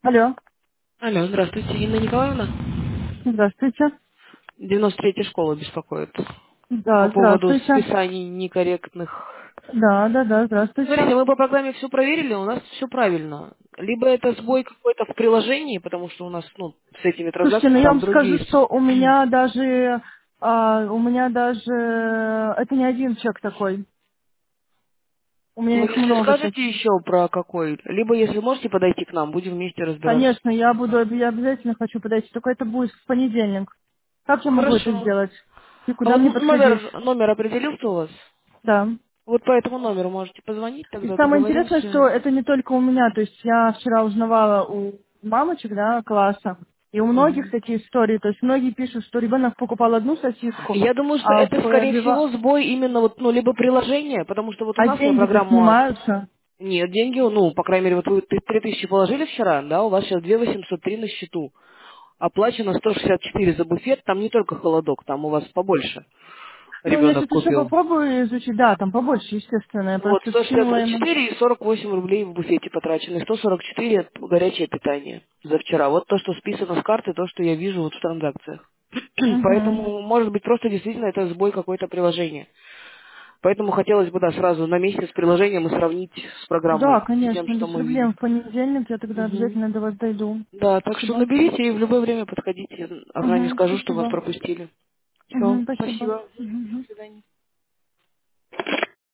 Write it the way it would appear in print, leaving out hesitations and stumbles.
Алло, Алло, здравствуйте, Инна Николаевна. здравствуйте. 93-я школа беспокоит. По Да, поводу здравствуйте. списаний некорректных. Да, здравствуйте. Смотрите, мы по программе все проверили, у нас все правильно. Либо это сбой какой-то в приложении, потому что у нас, с этими Слушайте, ну транзакциями я там вам скажу, другие. что у меня даже, это не один чек такой. У меня Ну, их если много скажете таких. еще про какой, либо если можете подойти к нам, будем вместе разбираться. Конечно, я обязательно хочу подойти, только это будет в понедельник. Как я могу это Хорошо. сделать? И А куда вот мне подходить? номер определился у вас? Да. Вот по этому номеру можете позвонить, И тогда самое интересное, договоримся. что это не только у меня, то есть я вчера узнавала у мамочек, да, класса, и у многих Мгм. такие истории, то есть многие пишут, что ребенок покупал одну сосиску, Я думаю, что а это, скорее всего, сбой именно либо приложение, потому что вот у а нас я деньги-то программу... снимаются. Нет, деньги, по крайней мере, вот вы 3000 положили вчера, да, у вас сейчас 2803 на счету. Оплачено 164 за буфет, там не только холодок, там у вас побольше Ну, я ребенок сейчас еще купил. попробую изучить, да, там побольше, естественно, я Вот, просто скинула ему. 164 и 48 рублей в буфете потрачены, 144 это горячее питание за вчера. Вот то, что списано с карты, то, что я вижу вот в транзакциях. Угу. Поэтому, может быть, просто действительно это сбой какое-то приложение. Поэтому хотелось бы, да, сразу на месте с приложением и сравнить с Да, программой, с тем, конечно, что без мы видим. проблем. В понедельник я тогда Мгм. обязательно до вас дойду. Да, так что Спасибо. наберите и в любое время подходите. Охране Угу, скажу, что вас спасибо. пропустили. Все, Угу, спасибо. спасибо. Угу. До свидания.